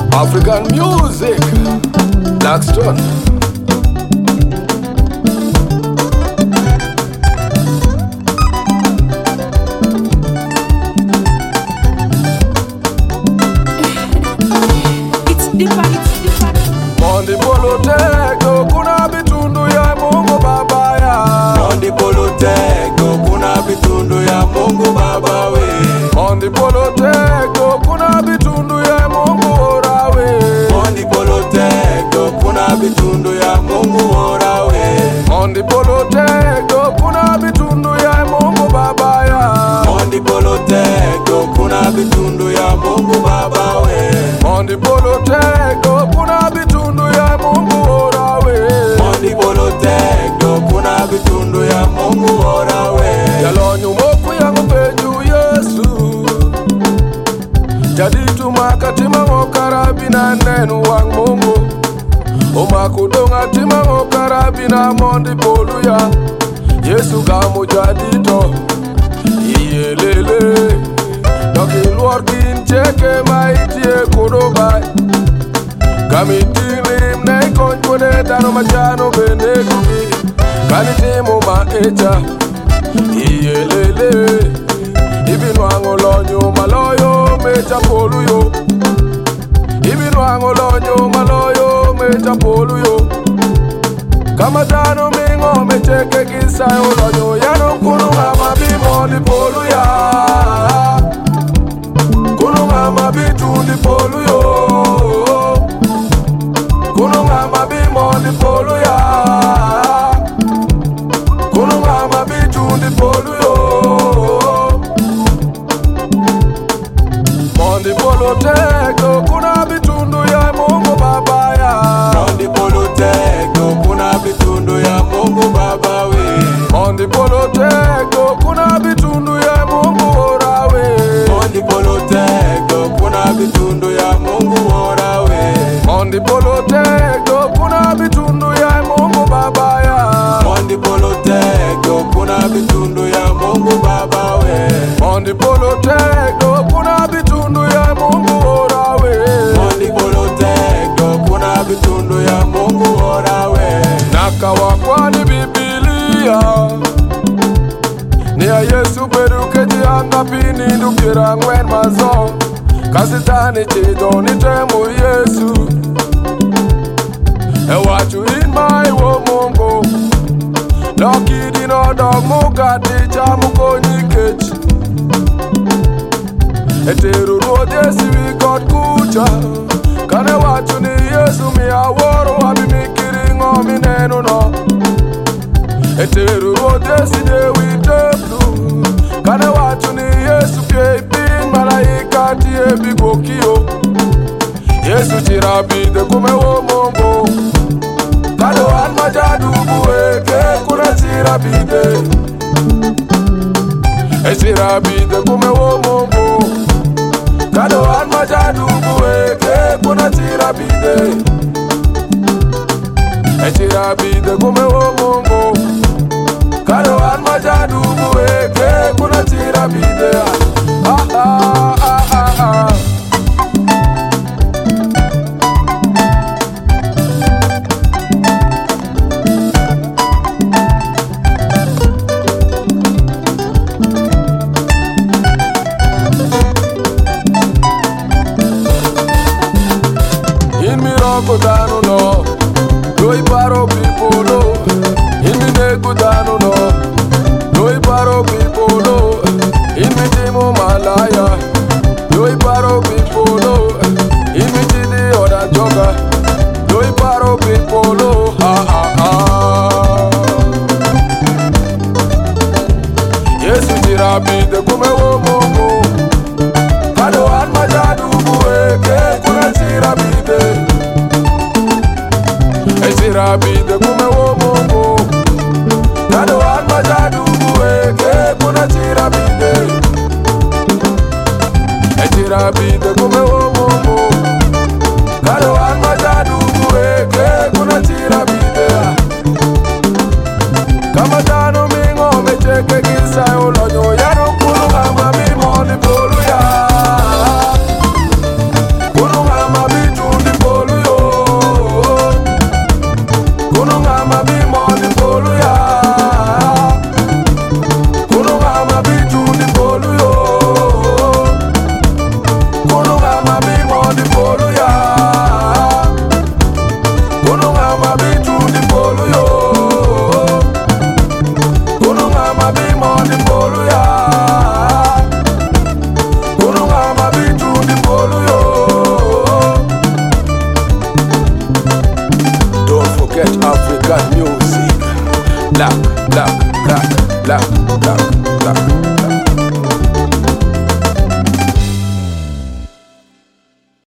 African music, Blackstone. Mondi Polotego, kuna bitundu ya Mungu Baba ya. Mondi Polotego, kuna bitundu ya Mungu Baba we. Mondi Polotego, kuna bitundu ya Mungu ora we. Mondi Polotego, kuna bitundu ya Mungu ora we. Mondi Polotego, kuna bitundu ya Mungu Baba ya. Mondi Polotego, kuna bitundu ya Mungu Baba we. Mondi Polotego, kuna bitundu ya Mungu ora we. Mondi Polotego, kuna bitundu ya Mungu ora we. Yalonyo moku ya mpenju Yesu, jadi tumakatima ngokarabina nenu wang Mungu. Omakudonga tima ngokarabina mondi poluya. Yesu gamu jadito iyelele. Doki luar kin cheke maitie kudobai. Kami tinglim nei konjone dano majano bene kuki. Kani timo maecha iyelele. Ibinu angolonyo maloyo mecha poluyo. Ibinu angolonyo maloyo mecha poluyo. Kama dano mingo mecheke kisayo lonyo. Yano kununga mabimo ni poluya. Kununga mabitu ni poluyo. Kununga mabimo ni poluya. Kununga mabitu ni poluyo. Mondi Polotego, kuna bitundu ya Mungu Baba ya. Mondi Polotego, kuna bitundu ya Mungu Baba we. Mondi Polotego, kuna bitundu ya Mungu ora we. Mondi Polotego, kuna bitundu ya Mungu ora we. Mondi Polotego, kuna bitundu ya Mungu Baba ya. Mondi Polotego, kuna bitundu ya Mungu Baba we. Mondi Polotego, kuna bitundu ya Mungu ora we. Mondi Polotego, kuna bitundu ya Mungu ora we. Nakawa kwani Biblia ni ya Yesu peruke jianga pini ndukira ngwen mazo. Kasitani chido ni temu Yesu. Ewachu in my wo Mungu. Loki dino dog mukati cha mukonyi kechi. Eteru rode siwi God kucha. Kane wachu ni Yesu mi aworo abi mikiri ngomi nenu no. Eteru rode side witeblu. Kane wachu ni Yesu pie ipin malaika tie bigokio. Yesu chirabide kume wo Mungu. Kado an majadubu eke kuna chirabide. Chirabide kume wo Mungu. Kado an majadubu eke kuna chirabide. Chirabide kume wo Mungu. Kado an majadubu eke kuna chirabide. Ah ah ah ah ah. In miracle dano no, doi paro people no. In mi nego dano no, doi paro people no. In mi timo malaya, doi paro people no. In mi tidi oda joga, doi paro people no. Ha ha ha. Yesu jirabide kume wo Mungu. Kado an majadubu eke kuna chirabide. Chirabide kume wo Mungu. Kado an majadubu eke kuna chirabide. Chirabide kume wo Mungu. Kado an majadubu eke kuna chirabide. Kama dano mingo mecheke kisa ulonyo. Yano kununga mabimo ni poluya. Kununga mabitu African music. Black, black, black, black, black, black.